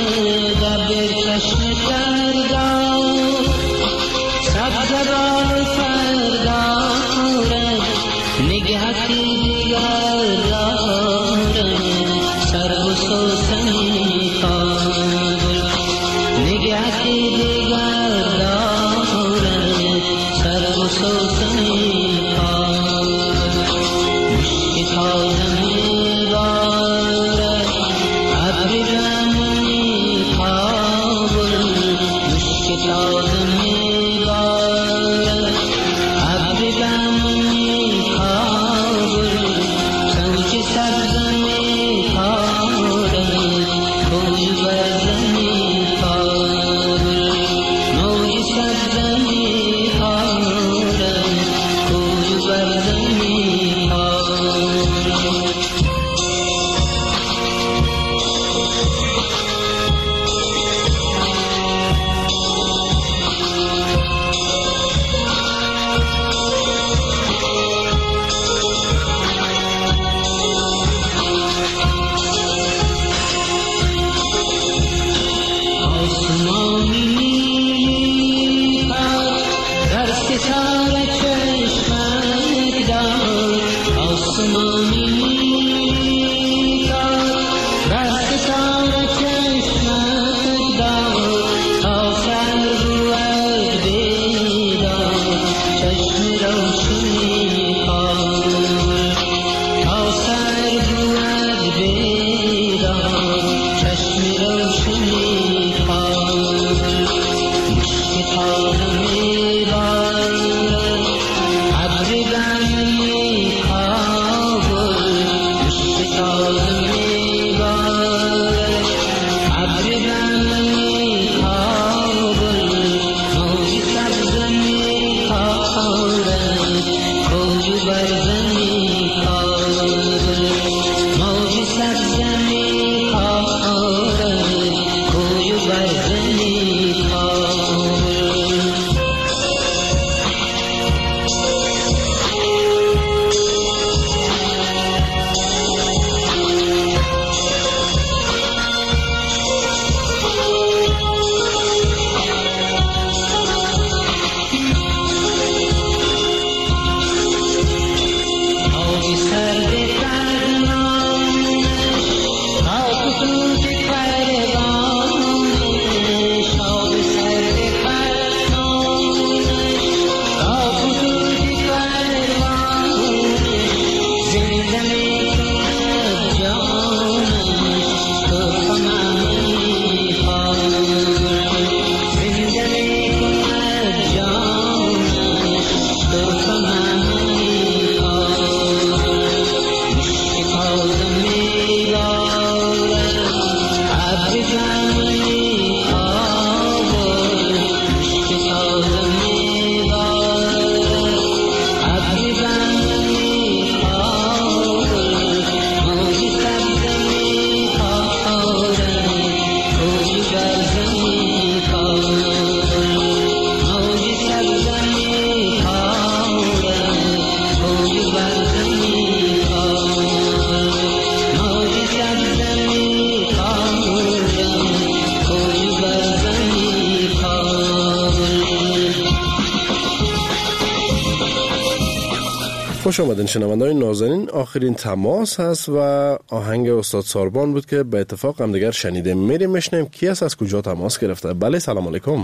خوش آمدین شنونده‌های نازنین. آخرین تماس هست و آهنگ استاد ساربان بود که به اتفاق هم دیگر شنیدیم. میریم میشنیم کی است، از کجا تماس گرفته. بله سلام علیکم.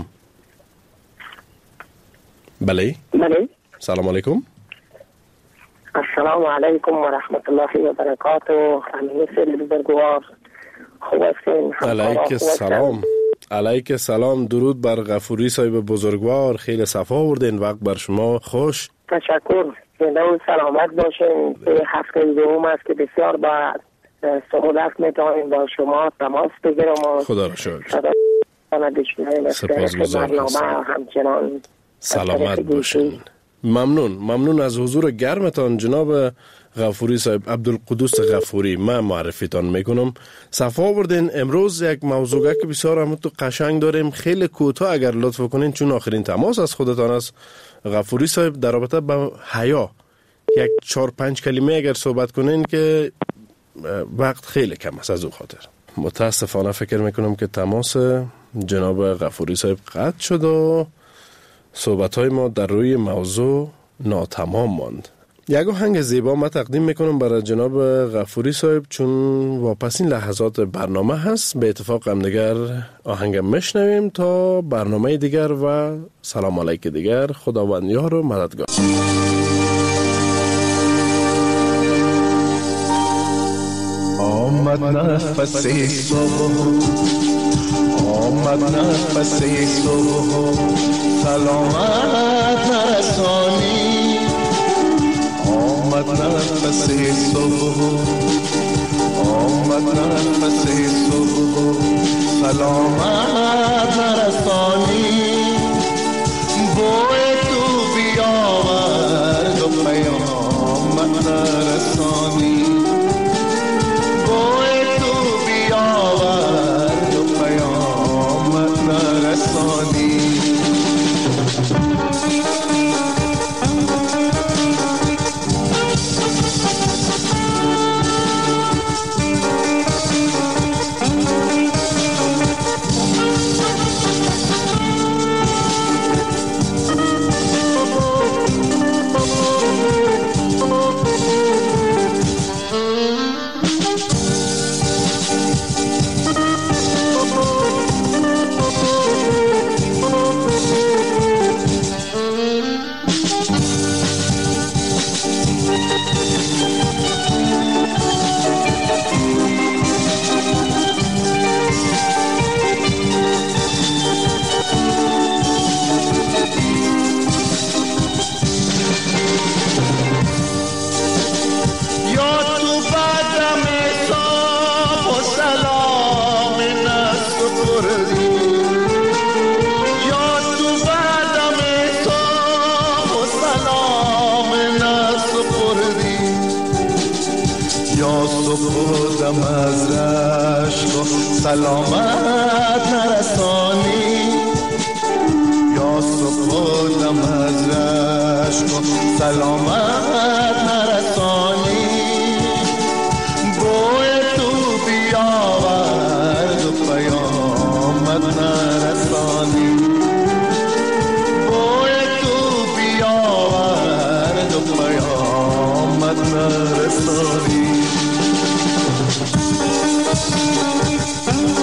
بله سلام علیکم. السلام علیکم و رحمت الله و برکاته. امین سید بزرگوار، خوب هستین؟ علیک سلام. درود بر غفوری صاحب بزرگوار. خیلی صفا آوردین، وقت بر شما خوش. تشکر. زنده و سلامت باشین. به هفته دوم است که بسیار با سعادت میتونیم با شما تماس بگیرم. خدا را شکر. سپاسگزارم. همچنان سلامت باشین. ممنون از حضور گرمتان جناب غفوری صاحب. عبدالقدوس غفوری من معرفیتان میکنم. صفا آوردین. امروز یک موضوع که بسیار هم تو قشنگ داریم. خیلی کوتاه اگر لطف کنین چون آخرین تماس از خودتان است. غفوری صاحب در رابطه با حیا یک 4-5 کلمه اگر صحبت کنین که وقت خیلی کم است. از اون خاطر متاسفانه فکر میکنم که تماس جناب غفوری صاحب قطع شد و صحبت‌های ما در روی موضوع ناتمام ماند. یک آهنگ زیبا ما تقدیم میکنم برای جناب غفوری صاحب چون واپسین لحظات برنامه هست. به اتفاق هم دیگر آهنگ میشنویم تا برنامه دیگر و سلام علیک دیگر. خداوند یار و مددگار. آمد نفس صبح، آمد نفس صبح، سلامت نرسانی. آمد نفس صبح، آمد نفس صبح، سلامت نرسانی. بوی تو بیاورد و پیامت نرسانی. بوی تو بیاورد و پیامت نرسانی. سلامت نرسانی. یا سپردم از رشک و سلامت نرسانی. بوی تو بیاورد و پیامت نرسانی. بوی تو بیاورد و پیامت نرسانی.